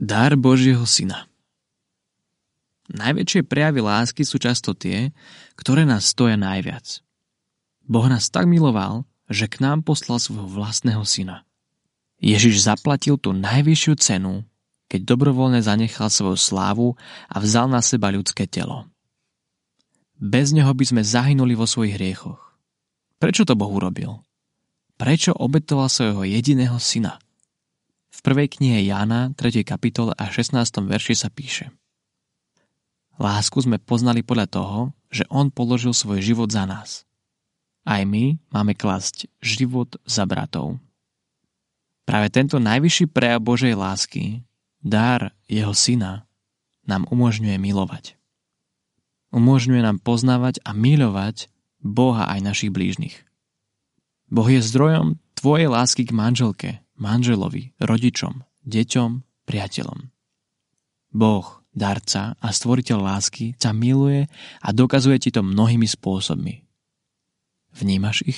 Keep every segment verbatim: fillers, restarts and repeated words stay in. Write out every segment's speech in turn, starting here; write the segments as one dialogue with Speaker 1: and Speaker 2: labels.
Speaker 1: Dar Božieho syna. Najväčšie prejavy lásky sú často tie, ktoré nás stoja najviac. Boh nás tak miloval, že k nám poslal svojho vlastného syna. Ježiš zaplatil tú najvyššiu cenu, keď dobrovoľne zanechal svoju slávu a vzal na seba ľudské telo. Bez neho by sme zahynuli vo svojich hriechoch. Prečo to Boh urobil? Prečo obetoval svojho jediného syna? V prvej knihe Jána, tretej kapitole a šestnástom verši sa píše: Lásku sme poznali podľa toho, že on položil svoj život za nás. Aj my máme klásť život za bratov. Práve tento najvyšší prejav Božej lásky, dar jeho syna, nám umožňuje milovať. Umožňuje nám poznávať a milovať Boha aj našich blížnych. Boh je zdrojom tvojej lásky k manželke, manželovi, rodičom, deťom, priateľom. Boh, darca a stvoriteľ lásky, ťa miluje a dokazuje ti to mnohými spôsobmi. Vnímaš ich?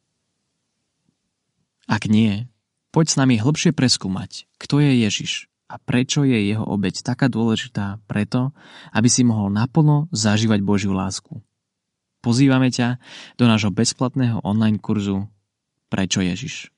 Speaker 1: Ak nie, poď s nami hlbšie preskúmať, kto je Ježiš a prečo je jeho obeť taká dôležitá preto, aby si mohol naplno zažívať Božiu lásku. Pozývame ťa do nášho bezplatného online kurzu Prečo Ježiš?